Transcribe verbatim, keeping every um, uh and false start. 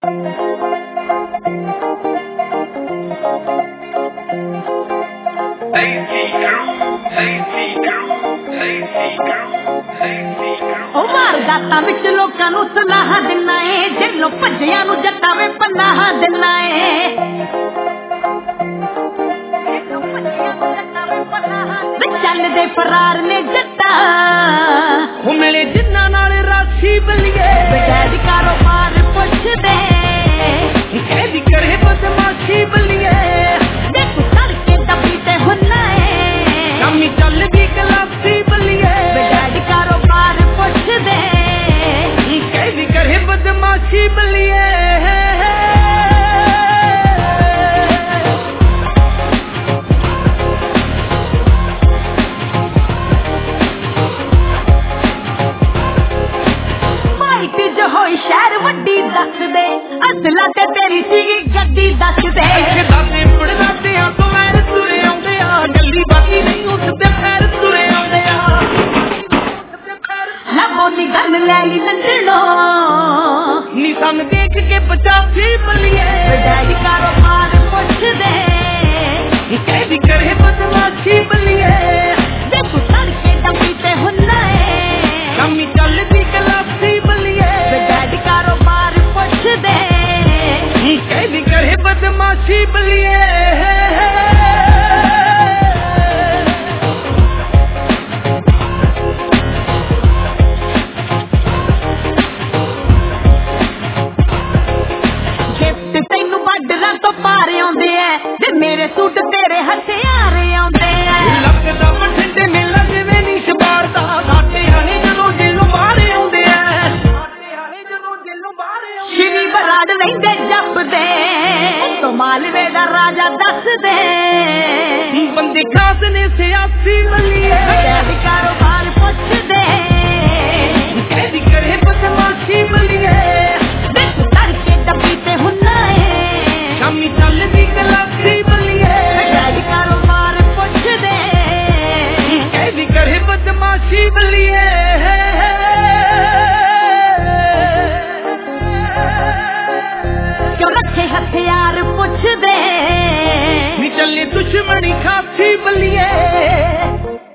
मारदाता विच लोकां नूं सलाह दिना है, जेलों भज्जियां नूं जट्टां वे पनाह दिना है। चलदे फरार ने जट्टा मिले जिन्ना नाल राशि बलिए, बगैर कारोबार पुछदे कैदी करे बदमाशी बलिए। देखो तड़के दबी ते हुन्ना है, शामी चलदी गलासी बलिए, बगैर कारोबार पुछदे कैदी करे बदमाशी बलिए। शहर वड्डी दस दे असला ते तेरी सीगी गड्डी दस दे। दादे पड़दादे तो वैर तुरे आउंदे आ, गल्ली बाकी नहीं उसदे पैर तुरे आउंदे आ। लबो दी गन ले ली नंडलो नी सन देख के पचासी बलिए, बगैर कारोबार पुछदे कैदी करे बदमाशी बलिए। देखो तड़के दबी ते हुन्ना है, शामी चलदी गलासी बलिए, कारोबार पुछदे कैदी करे बदमाशी बलिए। गिफ्ट तैनू बार्डरां तो पार आउंदे ऐ, ते मेरे सूट तेरे हथियार आउंदे ऐ। लगदा बठिंडे मेला जिवें नी शबारदा, साडे आने जदों जेलों बाहर आउंदे ऐ। श्री बराड़ रहिंदे जपदे तो मालवे दा राजा दस दे। बंदे खास ने सियासी बलिए, कैदी कारोबार पुछदे कैदी करे बदमाशी बलिए। देखो तड़के दबी ते हुन्ना है, शामी चलदी गलासी बलिए, कैदी कारोबार पुछदे कैदी करे बदमाशी बलिए। क्यों रखे हथियार पुछदे नी चले दुश्मनी खासी बलिए।